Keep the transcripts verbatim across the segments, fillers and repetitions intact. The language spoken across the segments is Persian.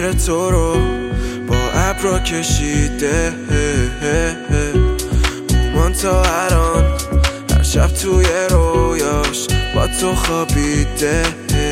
تصویر تو رو با ابرا کشیده، اومان تا الان هر شب توی رویاش با تو خوابیده.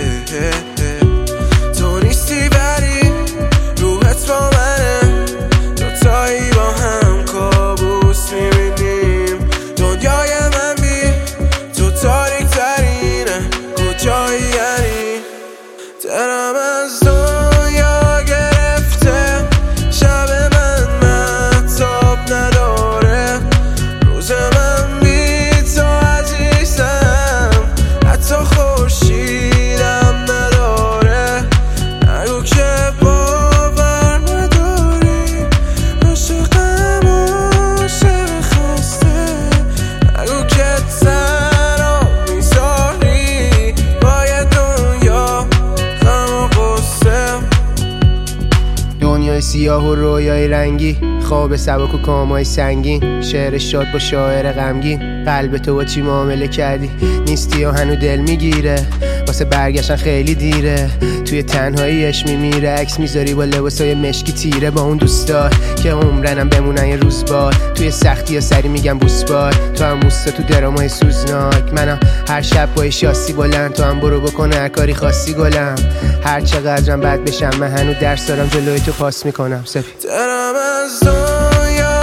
تو نیستی ولی روحت با منه، دوتایی با هم کابوس میبینیم. دنیای من بی تو تاریک ترینه، کجایی یعنی؟ دلم از دنیا گرفته، شب من مهتاب نداره، روز من بی تو عزیزم، حتی خورشیدم نداره. نگو که باور نداری، عاشقم عاشق خسته، نگو که تنها میذاری باید دنیا غم و غصه. دنیای سیاه و رویای رنگی، خواب سبک و کامای سنگین، شعر شاد با شاعر غمگین. قلب تو با چی معامله کردی؟ نیستی و هنو دل میگیره، واسه برگشتن خیلی دیره. توی تنهاییش میمیره، عکس میذاری با لباسای مشکی تیره، با اون دوستار که عمرنم بمونن یه روز بار. توی سختی یا سری میگم بوسبار، تو هم موستا تو درامای سوزناک. منم هر شب با شاسی بلند، تو هم برو بکنه هر کاری خاصی گلم. هر چقدرم بد بشم من هنو درس دارم، جلوی تو پاس میکنم سفید. دلم از دنیا